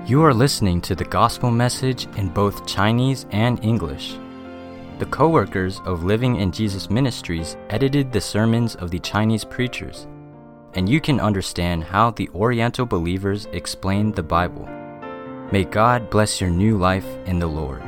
You are listening to the gospel message in both Chinese and English. The co-workers of Living in Jesus Ministries edited the sermons of the Chinese preachers, and you can understand how the Oriental believers explained the Bible. May God bless your new life in the Lord.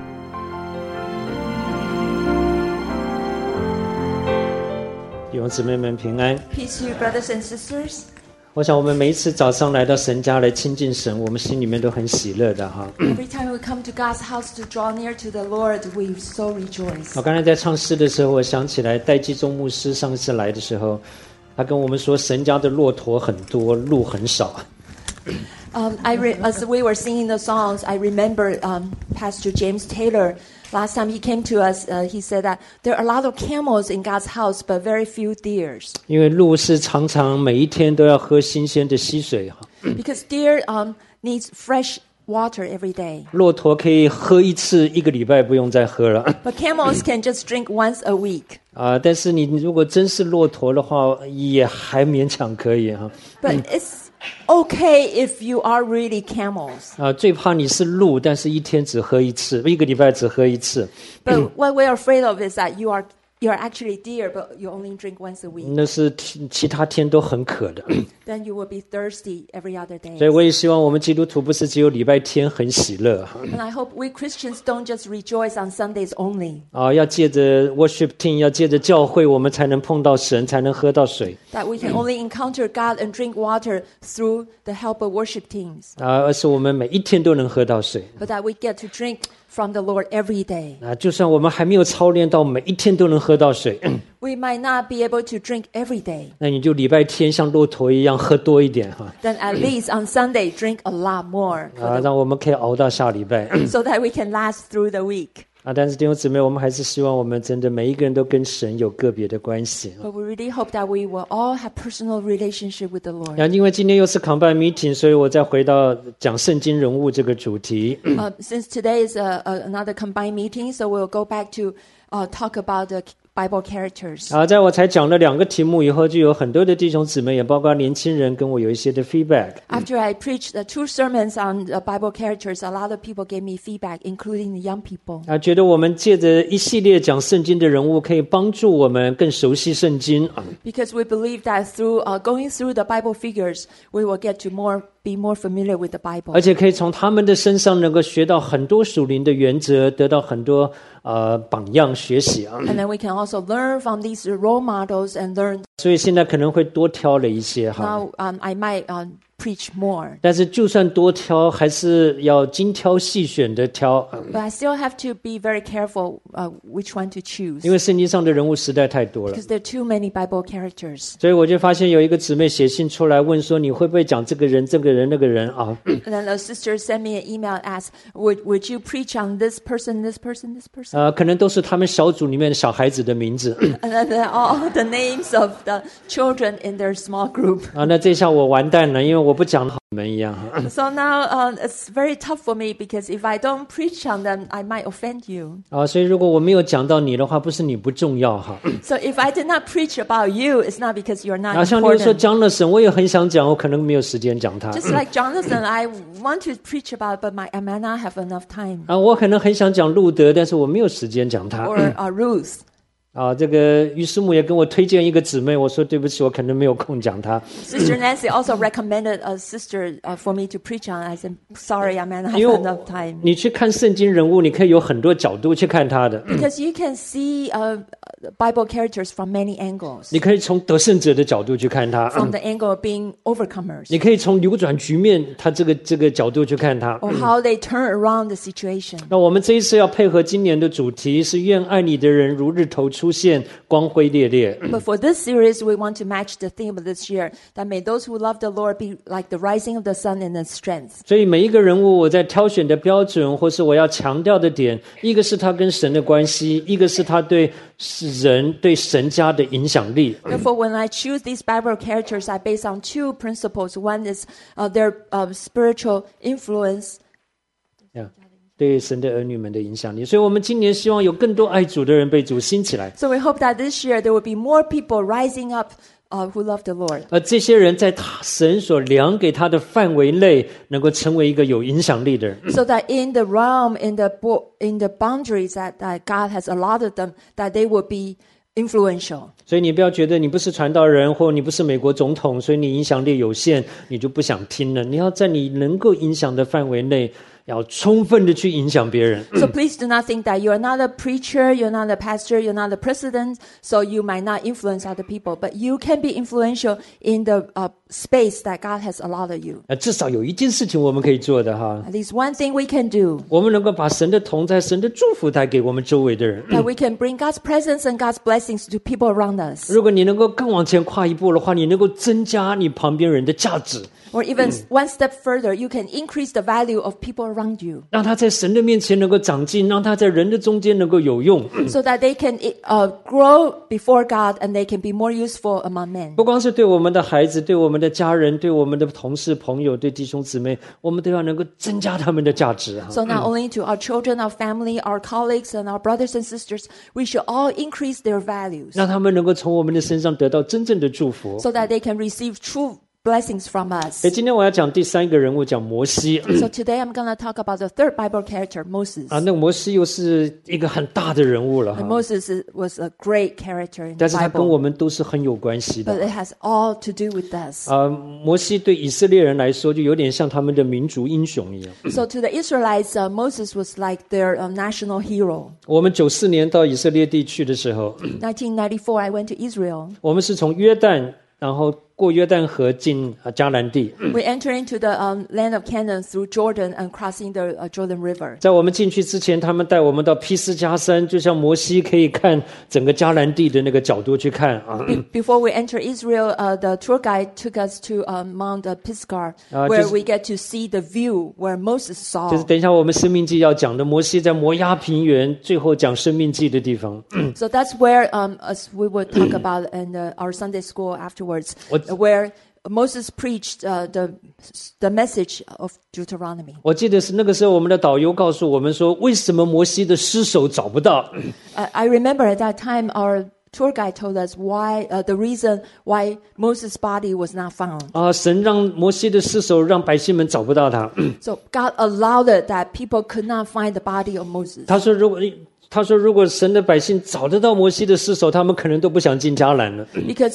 弟兄姊妹们平安。 Peace to you, brothers and sisters. 我想我们每一次早上来到神家来亲近神，我们心里面都很喜乐的哈。 Every time we come to God's house to draw near to the Lord, we so rejoice. 我刚才在唱诗的时候，我想起来戴基宗牧师上次来的时候，他跟我们说神家的骆驼很多，路很少。 As we were singing the songs, I remember Pastor James Taylor. Last time he came to us, he said that there are a lot of camels in God's house, but very few deers. 因为鹿是常常每一天都要喝新鲜的溪水哈， Because deer needs fresh water every day. 骆驼可以喝一次，一个礼拜不用再喝了。 But camels can just drink once a week. 但是你如果真是骆驼的话，也还勉强可以哈。 But it's okay if you are really camels. 最怕你是鹿，但是一天只喝一次，一个礼拜只喝一次。 But what we're afraid of is that you're actually deer, but you only drink once a week. 那是其他天都很渴的。 Then you will be thirsty every other day. 所以我也希望我们基督徒不是只有礼拜天很喜乐 And I hope we Christians don't just rejoice on Sundays only. 要借着 worship team， 要借着教会，我们才能碰到神，才能喝到水 That we can only encounter God and drink water through the help of worship teams. 而是我们每一天都能喝到水 But that we get to drink from the Lord every day. 就算我们还没有操练到每一天都能喝到水 We might not be able to drink every day. 那你就礼拜天像骆驼一样喝多一点 Then at least on Sunday, drink a lot more 让我们可以熬到下礼拜 so that we can last through the week. 但是弟兄姊妹，我们还是希望我们真的每一个人都跟神有个别的关系 But we really hope that we will all have personal relationship with the Lord. 因为今天又是 combine meeting， 所以我再回到讲圣经人物这个主题 Since today is another combined meeting, so we'll go back to talk about the Bible characters. 在我才讲了2个题目以后，就有很多的弟兄姊妹，也包括年轻人，跟我有一些的 feedback。 After I preached the 2 sermons on the Bible characters, a lot of people gave me feedback, including the young people. 觉得我们借着一系列讲圣经的人物，可以帮助我们更熟悉圣经 Because we believe that through going through the Bible figures, we will get to be more familiar with the Bible. 而且可以从他们的身上能够学到很多属灵的原则，得到很多榜样学习 And then we can also learn from these role models and learn. 所以现在可能会多挑了一些 Now I might preach more. 但是就算多挑，还是要精挑细选的挑 But I still have to be very careful which one to choose. 因为圣经上的人物实在太多了 Because there are too many Bible characters. 所以我就发现有一个姊妹写信出来问说，你会不会讲这个人、这个人、那个人啊 And then a sister sent me an email and asked, would you preach on this person, this person, this person? 可能都是他们小组里面的小孩子的名字 And then all the names of the children in their small group. 那这下我完蛋了，因为我不讲好你们一样 So now it's very tough for me because if I don't preach on them, I might offend you. 所以如果我没有讲到你的话，不是你不重要哈 So if I did not preach about you, it's not because you're not 像例如说 important. Jonathan， 我也很想讲，我可能没有时间讲他 Just like Jonathan, I want to preach about, but I might not have enough time. 我可能很想讲路德，但是我没有时间讲他 Or Ruth. 这个于师母也跟我推荐一个姊妹，我说对不起，我可能没有空讲她 Sister Nancy also recommended a sister for me to preach on. I said, sorry, I might not have 因为 enough time. 你去看圣经人物，你可以有很多角度去看他的 Because you can see Bible characters from many angles. 你可以从得胜者的角度去看他 From the angle of being overcomers. 你可以从扭转局面他这个角度去看他 Or how they turn around the situation. 那我们这一次要配合今年的主题是愿爱你的人如日头出现，光辉烈烈 But for this series, we want to match the theme of this year, that may those who love the Lord be like the rising of the sun in its strength. 所以每一个人物我在挑选的标准或是我要强调的点，一个是他跟神的关系，一个是他对人对神家的影响力 Therefore, when I choose these Bible characters, I base on 2 principles. One is their spiritual influence. 对神的儿女们的影响力。所以我们今年希望有更多爱主的人被主兴起来 So we hope that this year there will be more people rising up who love the Lord. 而这些人在神所量给他的范围内，能够成为一个有影响力的人。 So that in the realm, in the boundaries that God has allotted them, that they will be influential. 所以你不要觉得你不是传道人，或你不是美国总统，所以你影响力有限，你就不想听了。你要在你能够影响的范围内，要充分的去影响别人。 So please do not think that you're not a preacher, you're not a pastor, you're not a president, so you might not influence other people. But you can be influential in the space that God has allotted you. 至少有一件事情我们可以做的哈， At least one thing we can do, 我们能够把神的同在、神的祝福带给我们周围的人。 that we can bring God's presence and God's blessings to people around us. 如果你能够更往前跨一步的话，你能够增加你旁边人的价值， Or even one step further, you can increase the value of people around you, 让他在神的面前能够长进，让他在人的中间能够有用。 so that they can grow before God and they can be more useful among men. 不光是对我们的孩子，对我们的家人，对我们的同事、朋友，对弟兄姊妹，我们都要能够增加他们的价值。 So not only to our children, our family, our colleagues, and our brothers and sisters, we should all increase their values, 让他们能够从我们的身上得到真正的祝福。 so that they can receive true blessings from us. 今天我要讲第三个人物，讲摩西。 So today I'm going to talk about the third Bible character, Moses. 那个摩西又是一个很大的人物了 And Moses was a great character in the 但是他跟我 Bible, 们都是很有关系的。 but it has all to do with us. 摩西对以色列人来说，就有点像他们的民族英雄一样。 So to the Israelites, Moses was like their national hero. 我们94年到以色列地去的时候， 1994, I went to Israel. 我们是从约旦，然后过约旦河进迦南地。 We entered into the land of Canaan through Jordan and crossing the Jordan River. 在我们进去之前，他们带我们到pis斯加山，就像摩西可以看整个迦南地的那个角度去看啊。 Before we enter Israel, the tour guide took us to Mount Pisgah, where we get to see the view where Moses 就是 saw. 等一下我们生命记要讲的，摩西在摩押平原最后讲生命记的地方。 So that's where, as we would talk about in our Sunday school afterwards, where Moses preached the message of Deuteronomy. 我记得是那个时候，我们的导游告诉我们说，为什么摩西的尸首找不到？ I remember at that time our tour guide told us why the reason why Moses' body was not found. 神让摩西的尸首让百姓们找不到他。 So God allowed it that people could not find the body of Moses. 他说如果神的百姓找得到摩西的尸首，他们可能都不想进迦南了。 Because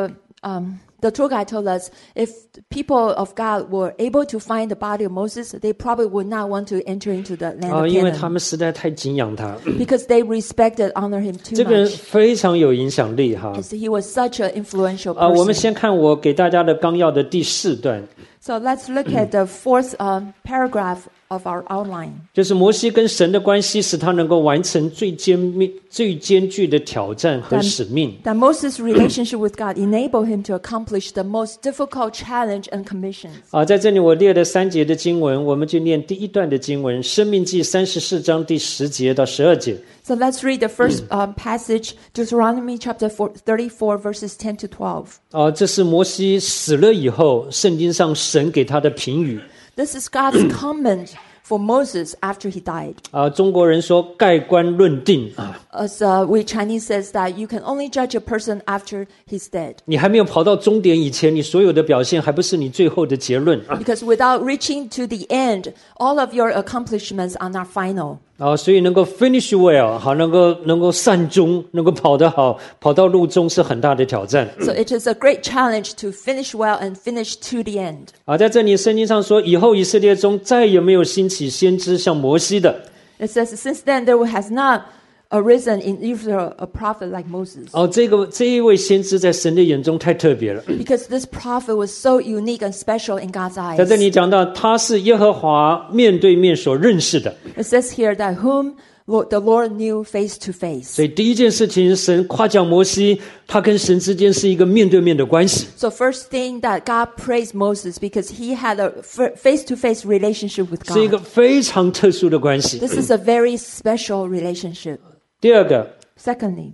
the tour guide told us if people of God were able to find the body of Moses, they probably would not want to enter into the land of 因为他 Canaan 们实在太敬仰他。 because they respected, honor him too 这个人 much. 非常有影响力哈。 Because he was such an influential 我们 person. 先看我给大家的纲要的第4段， So let's look at the fourth paragraph of our outline. 就是摩西跟神的关系，使他能够完成最艰巨的挑战和使命。 That Moses' relationship with God enabled him to accomplish the most difficult challenge and commissions. 在这里我列了3节的经文，我们就念第一段的经文，《申命记》34章第10节到12节。 So let's read the first passage, Deuteronomy chapter 34, verses 10 to 12. 这是摩西死了以后，圣经上神给他的评语。 This is God's comment for Moses after he died. 中国人说盖棺论定 As we Chinese says that you can only judge a person after he's dead. 你还没有跑到终点以前，你所有的表现还不是你最后的结论 Because without reaching to the end, all of your accomplishments are not final. 所以能够 finish well 好，能够善终，能够跑得好，跑到路中是很大的挑战 So it is a great challenge to finish well and finish to the end. 在这里圣经上说，以后以色列中再也没有兴起先知像摩西的 It says, since then there has not arisen in Israel a prophet like Moses. 这一位先知在神的眼中太特别了 Because this prophet was so unique and special in God's 在这 eyes. 里讲到他是耶和华面对面所认识的 It says here that whom the Lord knew face to face. 所以第一件事情，神夸奖摩西，他跟神之间是一个面对面的关系。 So first thing that God praised Moses because he had a face-to-face relationship with 是一个 God. 非常特殊的关系。 This is a very special relationship. 第二个 Secondly,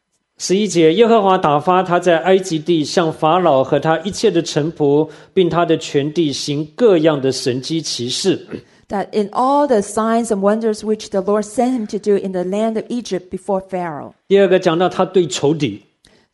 11节，耶和华打发他在埃及地向法老和他一切的臣仆，并他的全地行各样的神迹奇事。 that in all the signs and wonders which the Lord sent him to do in the land of Egypt before Pharaoh. 第二个讲到他对仇敌，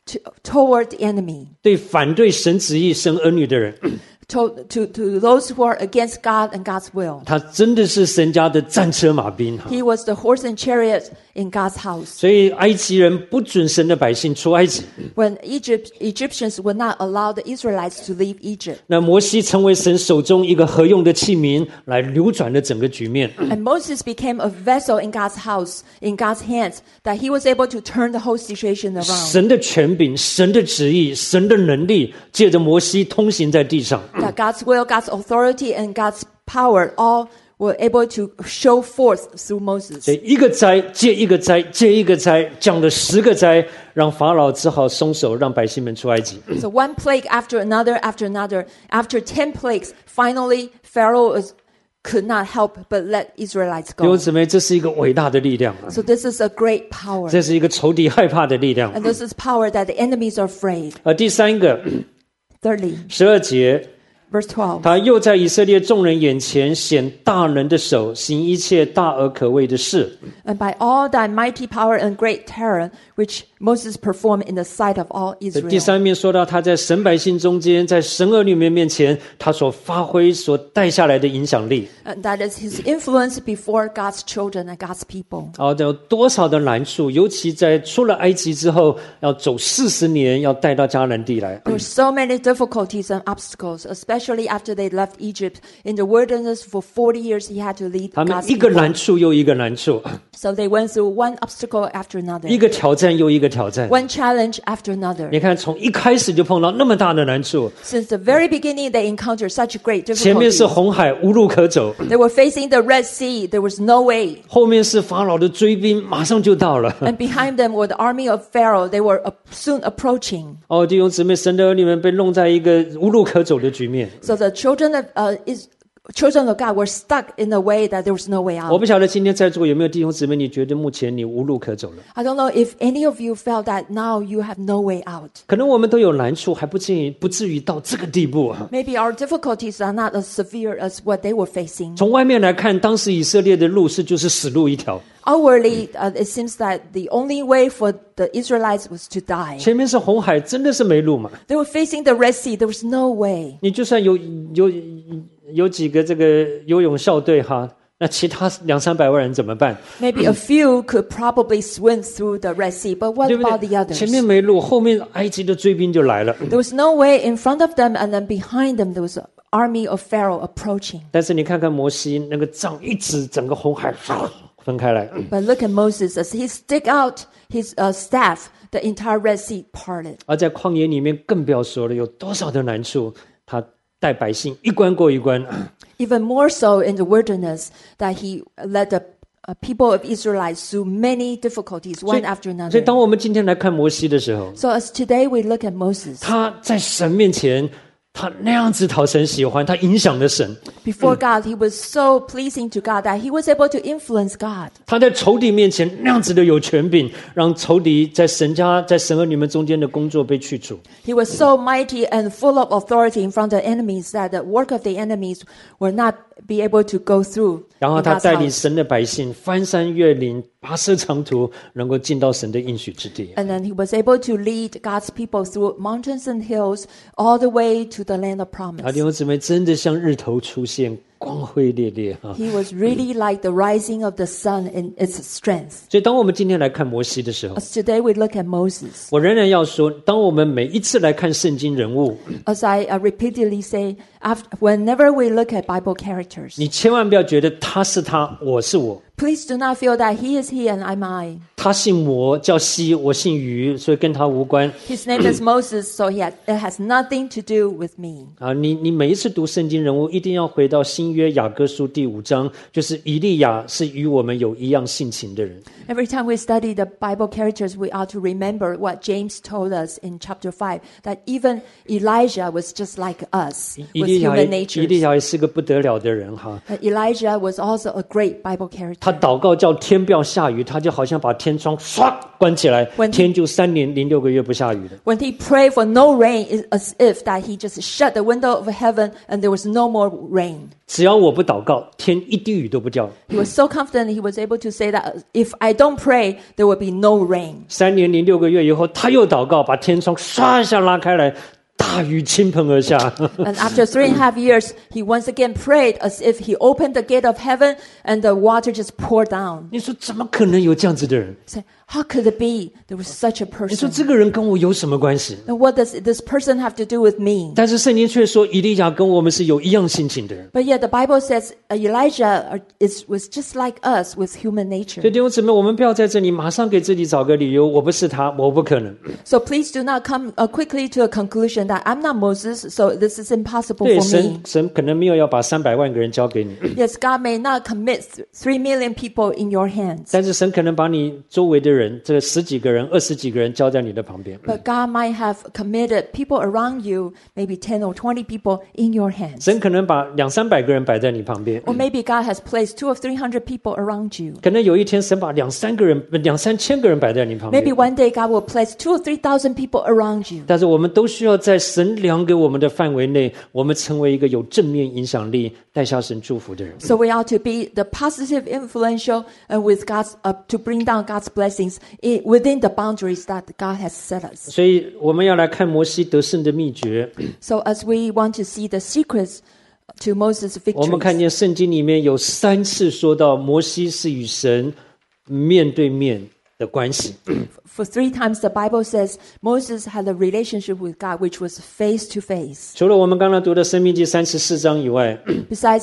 toward the enemy, 对反对神旨意、神儿女的人， to those who are against God and God's will. 他真的是神家的战车马兵。 He was the horse and chariot in God's house. 所以埃及人不准神的百姓出埃及。 When Egyptians would not allow the Israelites to leave Egypt. 那摩西成为神手中一个合用的器皿，来扭转了整个局面。 And Moses became a vessel in God's house, in God's hands, that he was able to turn the whole situation around. 神的权柄、神的旨意、神的能力，借着摩西通行在地上。 That God's will, God's authority, and God's power all were able to show forth through Moses. 所以一个灾接一个灾接一个灾，降了10个灾，让法老只好松手，让百姓们出埃及。 So one plague after another, after another. After 10 plagues, finally Pharaoh could not help but let Israelites 弟兄 go. 姊妹，这是一个伟大的力量， So this is a great power. 这是一个仇敌害怕的力量。 And this is power that the enemies are afraid. 第三个 Thirdly, 12节， verse 12. 他又在以色列众人眼前显大能的手，行一切大而可畏的事。 And by all thy mighty power and great terror, which Moses performed in the sight of all 第 Israel. 三面说到他在神百姓中间，在神儿女们面前，他所发挥、所带下来的影响力。 And that is his influence before God's children and God's people. 有多少的难处，尤其在出了埃及之后，要走40年，要带到迦南地来。 There were so many difficulties and obstacles, especially after they left Egypt. In the wilderness for 40 years, he had to lead 他们 God's 一个 people. 难处又一个难处， So they went through one obstacle after another, 一个挑战又一个挑战。 one challenge after another. 你看，从一开始就碰到那么大的难处， Since the very beginning, they encountered such great 前面 difficulties. 是红海，无路可走； They were facing the Red Sea. There was no way. 后面是法老的追兵，马上就到了。 And behind them were the army of Pharaoh. They were soon approaching. 弟兄姊妹，神的儿女们被弄在一个无路可走的局面。 So the children of God were stuck in a way that there was no way 我 out. 不晓得今天在座有没有弟兄姊妹，你觉得目前你无路可走了？ I don't know if any of you felt that now you have no way out. 可能我们都有难处，还不至于到这个地步。 Maybe our difficulties are not as severe as what they were facing. 从外面来看，当时以色列的路就是死路一条， Outwardly, it seems that the only way for the Israelites was to die. 前面是红海，真的是没路嘛？ They were facing the Red Sea. There was no way. 你就算有几个这个游泳校队哈，那其他200-300万人怎么办？ Maybe a few could probably swim through the Red Sea, but what 对不 about the 对？ others? 前面没路，后面埃及的追兵就来了。 There was no way in front of them, and then behind them there was an army of Pharaoh approaching. 但是你看看摩西那个杖一指，整个红海分开来。 But look at Moses as he stick out his staff, the entire Red Sea parted. 而在旷野里面更不要说了，有多少的难处，他带百姓一关过一关。 Even more so in the wilderness, that he led the people of Israelites through many difficulties, 所以 one after 所以 another. 当我们今天来看摩西的时候， So as today we look at Moses, 他在神面前，他那样子讨神喜欢，他影响了神。 before God, he was so pleasing to God that he was able to influence God. 他在仇敌面前那样子的有权柄，让仇敌在神家、在神和你们中间的工作被去除。 He was so mighty and full of authority in front of the enemies that the work of the enemies will not be able to go through. 然后 in 他 God's 带领 house. 神的百姓翻山越岭、跋涉长途，能够进到神的应许之地。 And then he was able to lead God's people through mountains and hills all the way to the land of 弟 promise. 兄姊妹，真的像日头出现，光辉烈烈哈。 He was really like the rising of the sun in its strength. 所以，当我们今天来看摩西的时候， As today we look at Moses, 我仍然要说，当我们每一次来看圣经人物， as I repeatedly say, whenever we look at Bible characters, 你千万不要觉得他是他，我是我。 please do not feel that he is he and I'm I. 他姓摩，叫西，我姓于，所以跟他无关。 His name is Moses, so it has nothing to do with me. 你每一次读圣经人物，一定要回到新约雅各书第5章，就是以利亚是与我们有一样性情的人。 Every time we study the Bible characters, we ought to remember what James told us in chapter 5, that even Elijah was just like us, 以 with 利亚 human 以利 nature. 亚也是个不得了的人哈。 Elijah was also a great Bible character. 他祷告叫天不要下雨，他就好像把天窗唰关起来， When he- 天就3年零6个月不下雨的。 When he prayed for no rain, it's as if that he just shut the window of heaven and there was no more rain. 只要我不祷告，天一滴雨都不掉。 He was so confident he was able to say that if I don't pray, there will be no rain. 3年零6个月以后，他又祷告，把天窗唰一下拉开来，大雨倾盆而下。 And after 3.5 years, he once again prayed as if he opened the gate of heaven and the water just poured down. 你说怎么可能有这样子的人？ He said, how could it be there was such a 你说 person? 这个人跟我有什么关系？ And what does this person have to do with me? 但是圣经却说，以利亚跟我们是有一样性情的人。 But yet the Bible says Elijah was just like us with human 所以 nature. 弟兄姊妹，我们不要在这里马上给自己找个理由，我不是他，我不可能。 So please do not come quickly to a conclusion that I'm not Moses, so this is impossible 对， for 神 me. 神可能没有要把300万个人交给你， Yes, God may not commit 3 million people in your hands, 但是神可能把你周围的人，这个10几个人、20几个人交在你的旁边。 but God might have committed people around you, maybe 10 or 20 people in your hands. 神可能把200-300个人摆在你旁边， Or maybe God has placed 200 or 300 people around you. 可能有一天神把2-3个人、2-3千个人摆在你旁边 Maybe。one day God will place 2,000 or 3,000 people around you. 但是我们都需要在神量给我们的范围内，我们成为一个有正面影响力、带下神祝福的人。 So we ought to be the positive, influential, and with God's to bring down God's blessings within the boundaries that God has set us. 所以我们要来看摩西得胜的秘诀。 So as we want to see the secrets to Moses' 我们看 victories, 见圣经里面有3次说到摩西是与神面对面的关系。 for 3 times the Bible says Moses had a relationship with God which was face to face. 除了我们刚刚读的申命记34章以外， Besides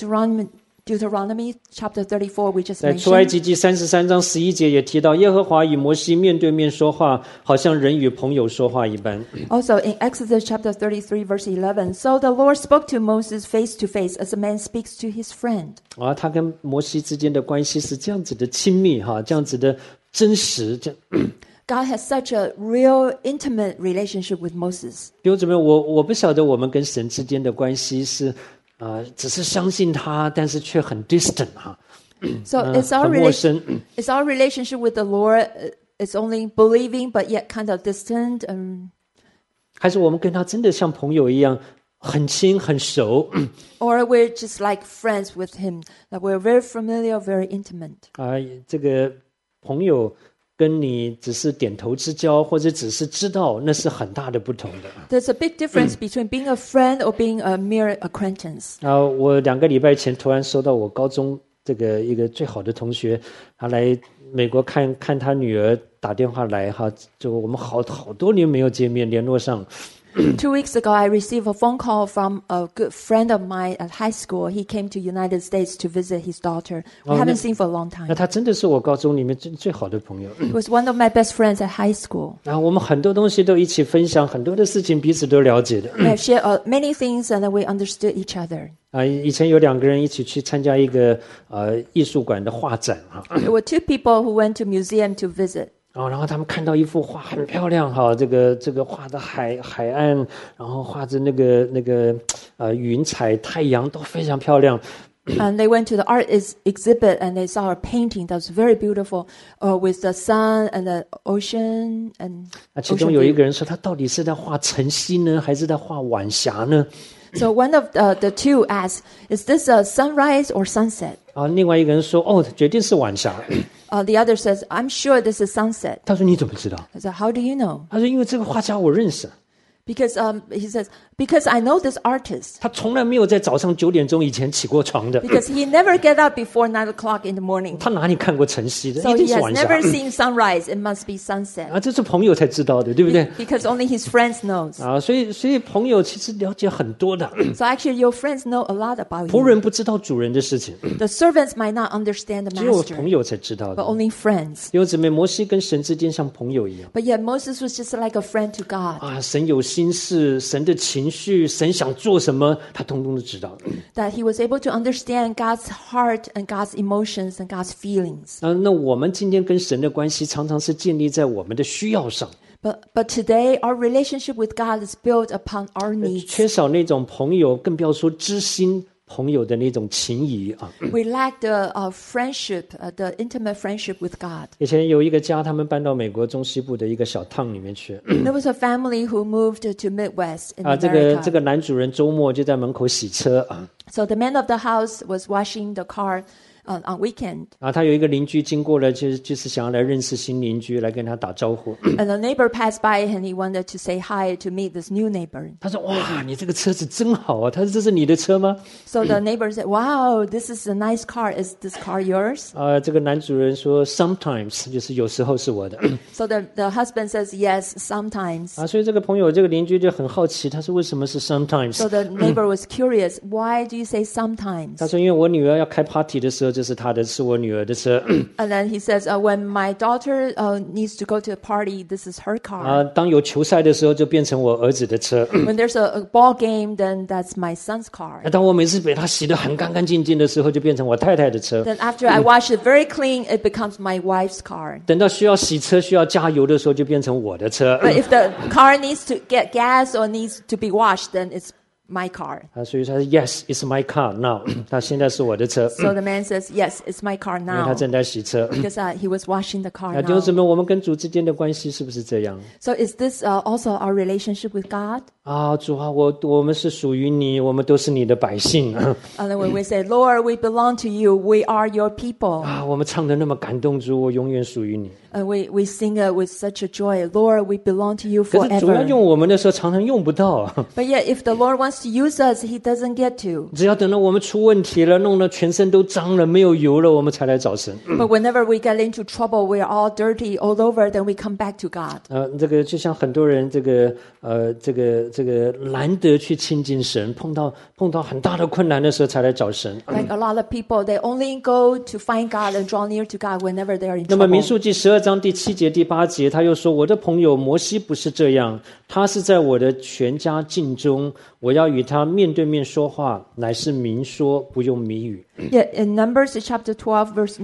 Deuteronomy chapter 34, we just 在出埃 mentioned, 及记33章11节也提到，耶和华与摩西面对面说话，好像人与朋友说话一般。 also in Exodus chapter 33, verse 11, so the Lord spoke to Moses face to face as a man speaks to his friend. 啊，他跟摩西之间的关系是这样子的亲密哈，这样子的真实。这样， God has such a real, intimate relationship with Moses. 弟兄姊妹，我不晓得我们跟神之间的关系是只是相信他，但是却很 distant 哈， So it's our 很陌生。 it's our relationship with the Lord. It's only believing, but yet kind of distant. 还是我们跟他真的像朋友一样，很亲很熟 Or we're just like friends with Him. That we're very familiar, very intimate. 啊？这个朋友跟你只是点头之交，或者只是知道，那是很大的不同的。 There's a big difference between being a friend or being a mere acquaintance. 我2个礼拜前突然收到我高中这个一个最好的同学，他来美国看他女儿打电话来哈，就我们好多年没有见面，联络上。 2 weeks ago, I received a phone call from a good friend of mine at high school. He came to United States to visit his daughter. We haven't seen for a long 那 time. 他真的是我高中里面最好的朋友。 He was one of my best friends at high school. 然后我们很多东西都一起分享，很多的事情彼此都了解的。 We have shared many things and we understood each other. 以前有2个人一起去参加一个艺术馆的画展哈， There were 2 people who went to museum to visit. 然后他们看到一幅画很漂亮哈，这个画的海岸，然后画着那个云彩、太阳都非常漂亮。 And they went to the art exhibit and they saw a painting that was very beautiful with the sun and the ocean and 那其 ocean 中有一 view. 个人说，他到底是在画晨曦呢，还是在画晚霞呢？ So one of the 2 asked, is this a sunrise or sunset? 另外一个人说，哦，决定是晚霞。 The other says, I'm sure this is sunset. 他说你怎么知道？ I said, how do you know? 他说因为这个画家我认识。 Because he says, because I know this artist. 他从来没有在早上9点钟以前起过床的， Because he never get up before 9 o'clock in the morning. 他哪里看过晨曦的？ So 一定 he 是 has 晚霞。 never seen sunrise. It must be sunset. 这是朋友才知道的，对不对？ Because only his friends knows. 所以朋友其实了解很多的， So actually your friends know a lot about 仆 you. 人不知道主人的事情， The servants might not understand the 只有 master, 朋友才知道 but 的。 only friends. 弟兄姊妹，摩西跟神之间像朋友一样 But yet Moses was just like a friend to God. 神有心事，神的情绪，神想做什么，他通通都知道。 That he was able to understand God's heart and God's emotions and God's feelings. 那我们今天跟神的关系，常常是建立在我们的需要上， But today our relationship with God is built upon our needs. 缺少那种朋友，更不要说知心朋友的那种情谊啊。 We lack the friendship, the intimate friendship with God. 以前有一个家，他们搬到美国中西部的一个小town里面去。 There was a family who moved to Midwest in 这 America. 个男主人周末就在门口洗车啊。 So the man of the house was washing the car on weekend. 他有一个邻居经过了，就是想要来认识新邻居，来跟他打招呼。 And the neighbor passed by and he wanted to say hi to meet this new neighbor. 他说：“哇，你这个车子真好啊！”他说：“这是你的车吗？” So the neighbor said, "Wow, this is a nice car. Is this car yours?" 这个男主人说 ：“Sometimes， 就是有时候是我的。” So the husband says, "Yes, sometimes." 所以这个朋友，这个邻居就很好奇，他说：“为什么是 sometimes？” So the neighbor was curious. Why do you say sometimes? 他说：“因为我女儿要开 party 的时候，这是她的，是我女儿的车。” And then he says, "When my daughter needs to go to a party, this is her car. 当有球赛的时候，就变成我儿子的车。 When there's a ball game, then that's my son's car. 当我每次给他洗得很干干净净的时候，就变成我太太的车。 Then after I wash it very clean, it becomes my wife's car. 等到需要洗车、需要加油的时候，就变成我的车。” But if the car needs to get gas or needs to be washed, then it's my car. 所以他说 Yes, it's my car now. 他现在是我的车， So the man says, "Yes, it's my car 因为他 now." 正在洗车。 Because he was washing the car 弟兄姊 now. 妹，我们跟主之间的关系是不是这样？ So is this also our relationship with God? 主啊，我们是属于你，我们都是你的百姓。 And then when we say, "Lord, we belong to you. We are your people." 我们唱得那么感动，主，我永远属于你。 And we sing it with such a joy. "Lord, we belong to you 可是主要 forever." 用我们的时候，常常用不到。 But yet, if the Lord wants to use us, He doesn't get to. 只要等到我们出问题了，弄得全身都脏了，没有油了，我们才来找神。 But whenever we get into trouble, we are all dirty all over. Then we come back to God. 这个就像很多人这个难得去亲近神，碰到很大的困难的时候才来找神。 Like a lot of people, they only go to find God and draw near to God whenever they are in 那么 trouble. 民数记12章第7节第8节，他又说：“我的朋友摩西不是这样，他是在我的全家境中，我要与他面对面说话，乃是明说，不用谜语。” Yeah, in Numbers chapter 12, verse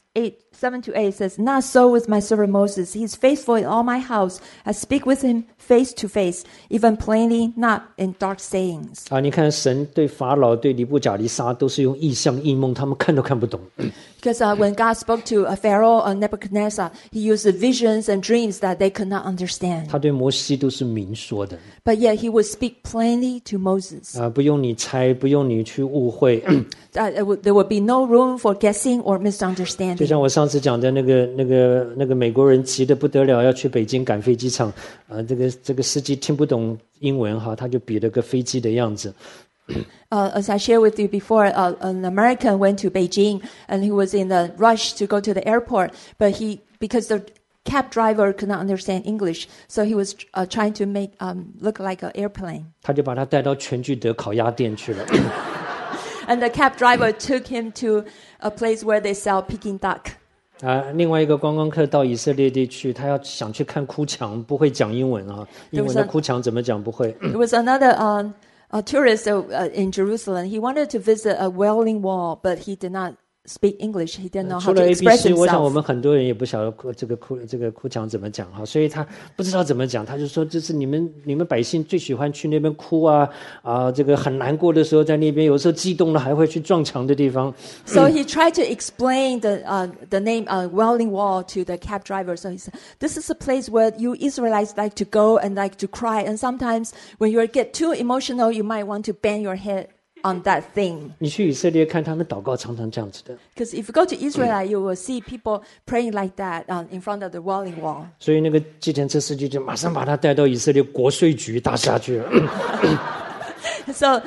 7 to 8 says, "Not so with my servant Moses. He is faithful in all my house. I speak with him face to face, even plainly, not in dark sayings." 你看神对法老、对尼布甲尼撒都是用异象、异梦，他们看都看不懂。 Because when God spoke to Pharaoh and Nebuchadnezzar, he used visions and dreams that they could not understand. 他对摩西都是明说的， But yet he would speak plainly to Moses. 不用你猜，不用你去误会。 There would be no room for guessing or 就 misunderstanding. 像我上次讲的那个美国人急得不得了，要去北京赶飞机场，这个司机听不懂英文哈，他就比了个飞机的样子。 As I shared with you before, an American went to Beijing and he was in a rush to go to the airport, but because the cab driver could not understand English, so he was trying to make look like an airplane. 他就把他带到全聚德烤鸭店去了。 And the cab driver took him to a place where they sell Peking duck. 另外一个观光客到以色列地去，他想去看哭墙，不会讲英文啊，英文的哭墙怎么讲不会。 There was another a tourist in Jerusalem. He wanted to visit a Wailing Wall, but he did not speak English. He didn't know 除 how 了 to express ABC， 我想我 himself. 们很多人也不晓得这个哭墙怎么讲哈，所以他不知道怎么讲，他就说这是你们百姓最喜欢去那边哭这个很难过的时候在那边，有时候激动了还会去撞墙的地方。 So he tried to explain the name Wailing Wall to the cab driver. So he said, "This is a place where you Israelites like to go and like to cry. And sometimes when you get too emotional, you might want to bang your head on that thing." 你去以色列看他们祷告常常这样子的， Because if you go to Israel, you will see people praying like that in front of the Wailing Wall. 所以那个计程车司机就马上把他带到以色列国税局大厦去了。 So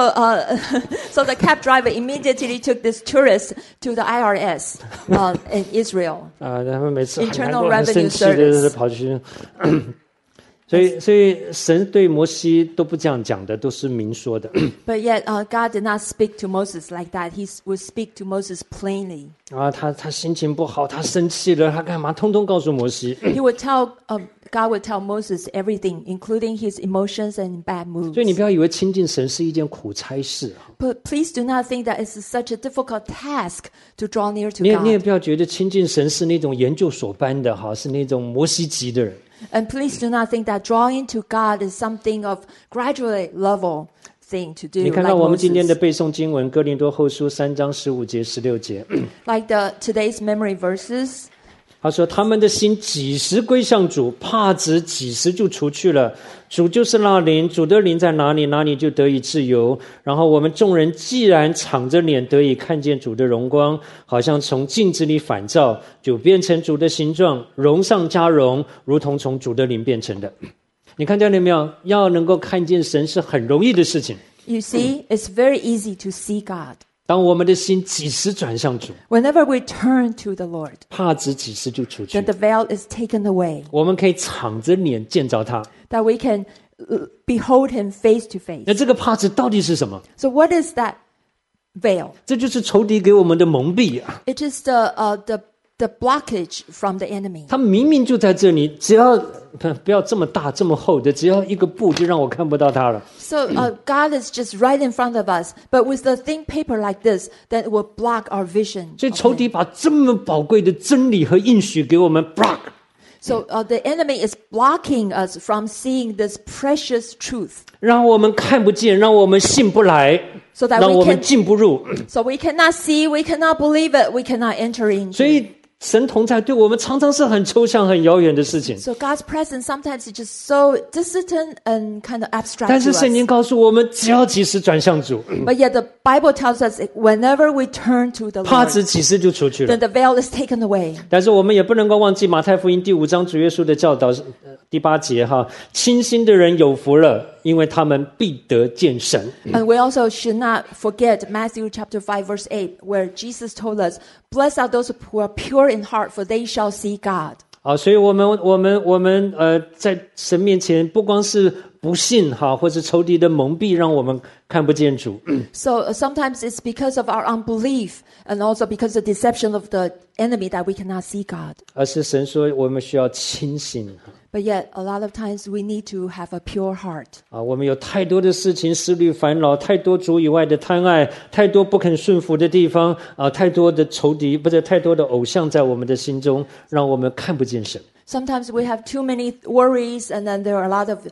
the cab driver immediately took this tourist to the IRS in Israel. 他们每次很难 Internal 过、很生 Revenue 气的 Service 跑去。所以神对摩西都不这样讲的，都是明说的。 But yet God did not speak to Moses like that. He would speak to Moses plainly. 他心情不好，他生气了，他干嘛？通通告诉摩西。 He would tell God would tell Moses everything, including his emotions and bad moods. 所以你不要以为亲近神是一件苦差事。 But please do not think that it's such a difficult task to draw near to 你也 God. 不要觉得亲近神是那种研究所般的哈，是那种摩西级的人。 And please do not think that drawing to God is something of graduate level, thing to do. 你看到 like 我们今天的 Moses. 背诵经文，哥林多后书3章15节、16节。 Like today's memory verses. 他说他们的心几时归向主，帕子几时就除去了。主就是那灵，主的灵在哪里，哪里就得以自由。然后我们众人既然敞着脸得以看见主的荣光，好像从镜子里反照，就变成主的形状，荣上加荣，如同从主的灵变成的。你看见了没有？要能够看见神是很容易的事情。 You see, it's very easy to see God. 当我们的心几时转向主， Whenever we turn to the Lord, 帕子几时就除去 then。the veil is taken away, 我们可以敞着脸见着他。 that we can behold Him face to face. 那这个帕子到底是什么？ So what is that veil? 这就是仇敌给我们的蒙蔽啊！ It is the blockage from the enemy. 他明明就在这里，只要不要这么大这么厚的，只要一个布就让我看不到他了。 So God is just right in front of us, but with the thin paper like this, then it will block our vision. 所以 of 仇 him. 敌把这么宝贵的真理和应许给我们 block， So the enemy is blocking us from seeing this precious truth, 让我们看不见，让我们信不来， so that 让 we 我们 can, 进不入。 so we cannot see, we cannot believe it, we cannot enter in. 所以神同在对我们常常是很抽象、很遥远的事情。 So God's presence sometimes is just so distant and kind of abstract 但 to 是 us. 圣经告诉我们，只要及时转向主， But yet the Bible tells us whenever we turn to the 帕 Lord, 子几时就出去了 then。the veil is taken away. 但是我们也不能够忘记马太福音第5章主耶稣的教导，第8节哈，清心的人有福了，因为他们必得见神。 And we also should not forget Matthew chapter 5 verse 8, where Jesus told us, "Blessed are those who are pure in heart, for they shall see God." 好，所以我们在神面前，不光是不信哈，或是仇敌的蒙蔽，让我们看不见主。 So sometimes it's because of our unbelief and also because of the deception of the enemy that we cannot see God. 而是神说我们需要清醒 But yet, a lot of times we need to have a pure heart. 啊！我们有太多的事情思虑烦恼，太多主以外的贪爱，太多不肯顺服的地方啊，太多的仇敌，不是太多的偶像在我们的心中，让我们看不见神。 Sometimes we have too many worries, and then there are a lot of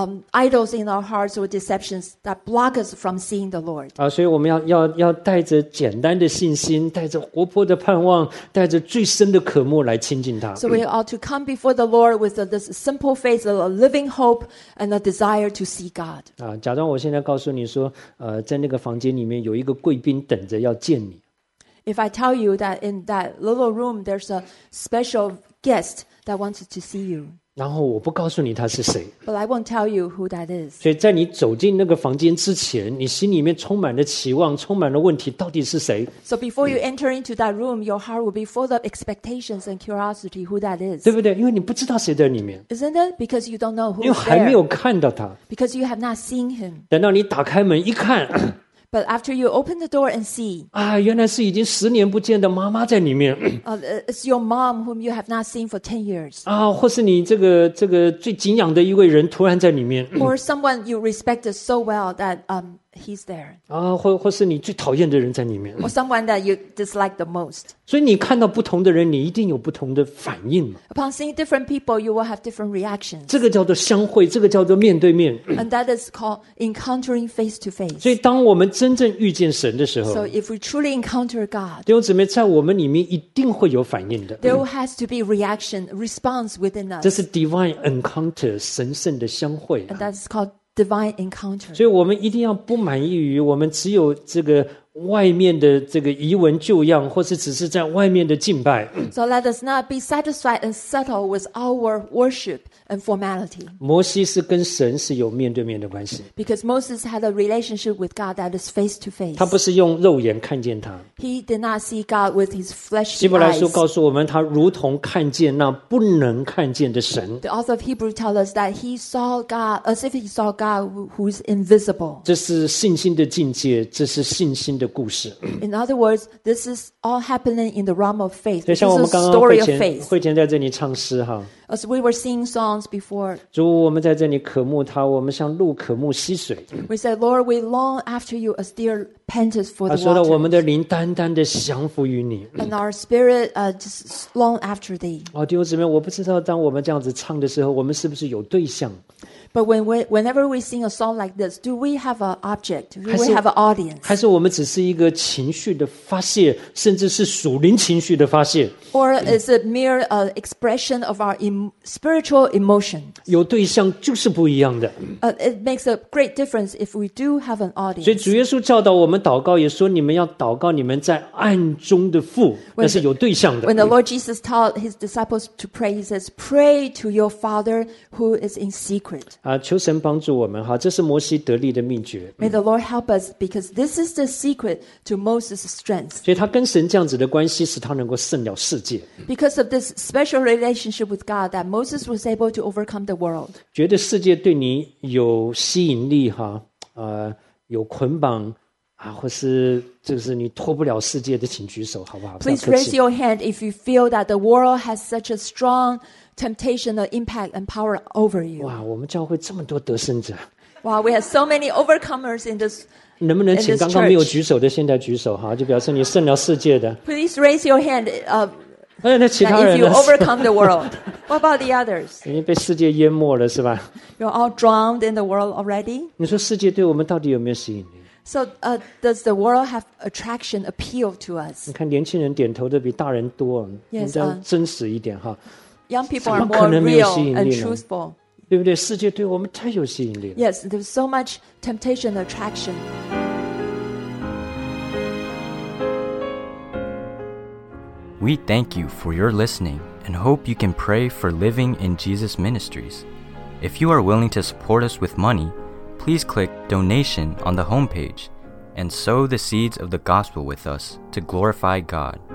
idols in our hearts or deceptions that block us from seeing the Lord. 啊，所以我们要带着简单的信心，带着活泼的盼望，带着最深的渴慕来亲近他。 So we ought to come before the Lord with this simple faith, a living hope, and a desire to see God. 啊，假装我现在告诉你说，在那个房间里面有一个贵宾等着要见你。 If I tell you that in that little room there's a special guest that wants to see you, 然后我不告诉你他是谁， but I won't tell you who that is. 所以在你走进那个房间之前，你心里面充满了期望，充满了问题，到底是谁？ So before you enter into that room, your heart will be full of expectations and curiosity who that is. 对不对？因为你不知道谁在里面， Isn't it? Because you don't know 因为 who's 还没有 there. 看到他。 Because you have not seen him. 等到你打开门一看， But after you open the door and see, 啊，原来是已经10年不见的妈妈在里面 it's your mom whom you have not seen for 10 years. 啊，或是你这个最敬仰的一位人突然在里面 Or someone you respected so well that he's there. 啊，或是你最讨厌的人在里面。 Or someone that you dislike the most. 所以你看到不同的人，你一定有不同的反应嘛。 Upon seeing different people, you will have different reactions. 这个叫做相会，这个叫做面对面。 And that is called encountering face to face. 所以当我们真正遇见神的时候， So if we truly encounter God, 弟兄姊妹，在我们里面一定会有反应的。 there has to be reaction, response within 这 us. 是 divine encounter 神圣的相会 And that is called divine encounter. 所以我们一定要不满意于我们只有这个外面的这个遗文旧样，或是只是在外面的敬拜。 So let us not be satisfied and settle with our worship and formality. 摩西是跟神是有面对面的关系， Because Moses had a relationship with God that is face to face. 他不是用肉眼看见他。 He did not see God with his 希 fleshly 伯来书 eyes. 告诉我们，他如同看见那不能看见的神。 The author of Hebrew tells us that he saw God as if he saw God who is invisible. 这是信心的境界，这是信心的故事。 In other words, this is all happening in the realm of faith. 就 This 像我们 is 刚 a 刚 story of faith. 会前在这里唱诗哈， As we were singing songs before, 主，我们在这里渴慕他，我们像鹿渴慕溪水。 we said, Lord, we long after you as deer panteth for 他 the 说了，我们 water. 的灵单单的降服于你。 And our spirit just long after thee. 弟兄姊妹，我不知道当我们这样子唱的时候，我们是不是有对象？ But whenever we sing a song like this, do we have an object? Do 还 we 是 have an audience? 还是我们只是一个情绪的发泄，甚至是属灵情绪的发泄？ Or is it mere expression of our spiritual emotion? 有对象就是不一样的。 It makes a great difference if we do have an 所以 audience. 主耶稣教导我们祷告，也说你们要祷告你们在暗中的父，那是有对象的 When。the Lord Jesus taught his disciples to pray, he says, "Pray to your Father who is in secret." 求神帮助我们哈，这是摩西得力的秘诀。 May the Lord help us because this is the secret to Moses' strength. 所以他跟神这样子的关系，使他能够胜了世界。 Because of this special relationship with God, that Moses was able to overcome the world. 觉得世界对你有吸引力哈，有捆绑啊，或是就是你脱不了世界的，请举手好不好？不要 Please 客 raise 气。 your hand if you feel that the world has such a strong temptation, impact, and power over you. 哇，我们教会这么多得胜者， Wow, we have so many overcomers in this. 能不能 In 请 this 刚刚没有 church 举手的现在举手哈，就表示你胜了世界的。 Please raise your hand 那其 that 他 if 人 you 呢？ overcome the world. What about the others? 已经被世界淹没了是吧？ You're all drowned in the world already. 你说世界对我们到底有没有吸引力？ So does the world have attraction, appeal to us? 你看年轻人点头的比大人多， Yes, 你这样真实一点哈， Young people are 怎么可 more 能没有 real 吸引力 and 呢？ truthful. 对不对？世界对我们太有吸引力了。 Yes, there's so much temptation, attraction. We thank you for your listening and hope you can pray for Living in Jesus Ministries. If you are willing to support us with money, please click Donation on the homepage and sow the seeds of the gospel with us to glorify God.